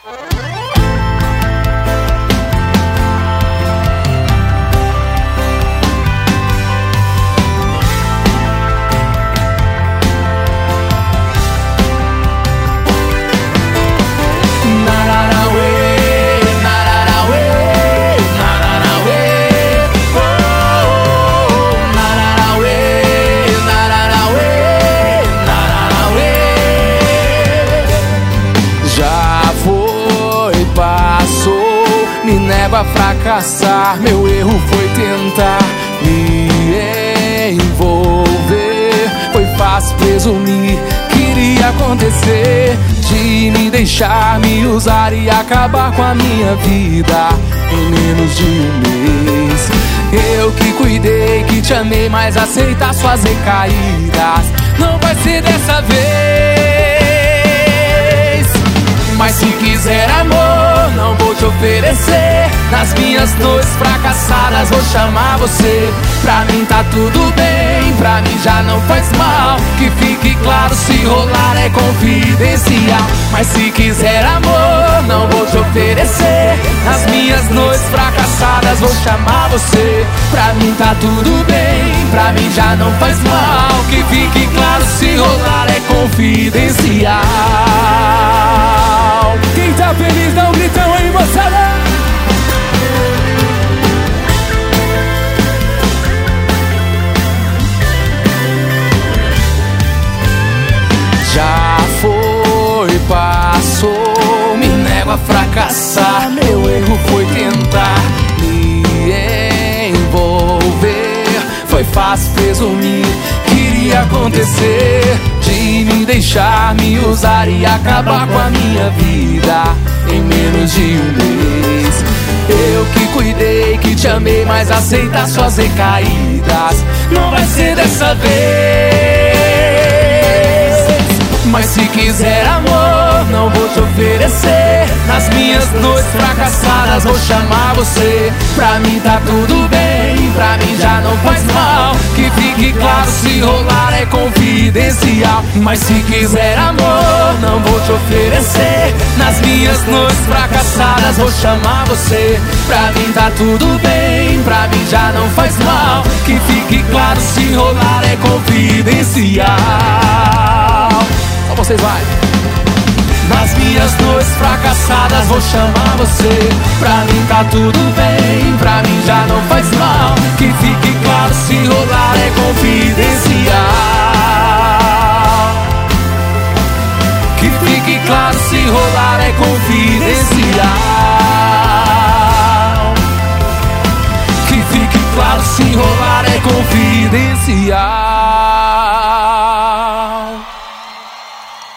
Me nego a fracassar, meu erro foi tentar me envolver. Foi fácil presumir que iria acontecer, de me deixar me usar e acabar com a minha vida em menos de um mês. Eu que cuidei, que te amei, mas aceitar suas recaídas não vai ser dessa vez. Mas se quiser amor, não vou te oferecer. Nas minhas noites fracassadas vou chamar você. Pra mim tá tudo bem, pra mim já não faz mal. Que fique claro, se rolar é confidencial. Mas se quiser amor, não vou te oferecer. Nas minhas noites fracassadas vou chamar você. Pra mim tá tudo bem, pra mim já não faz mal. Que fique claro, se rolar é confidencial. Quem tá feliz dá um gritão aí, moçada! Já foi, passou, me nego a fracassar. Meu erro foi tentar me envolver. Foi fácil presumir que iria acontecer, de me deixar me usar e acabar com a minha vida em menos de um mês. Eu que cuidei, que te amei, mas aceitar suas recaídas não vai ser dessa vez. Mas se quiser amor, não vou te oferecer. Nas minhas noites fracassadas vou chamar você. Pra mim tá tudo bem, pra mim já não faz mal. Que fique claro, se rolar é confidencial. Mas se quiser amor, não vou te oferecer. Nas minhas noites fracassadas vou chamar você. Pra mim tá tudo bem, pra mim já não faz mal. Que fique claro, se rolar é confidencial. Só vocês vai. Nas minhas noites fracassadas vou chamar você. Pra mim tá tudo bem, pra mim já não faz mal. Que fique claro, se rolar é confidencial. Que fique claro, se rolar é confidencial. Que fique claro, se rolar é confidencial.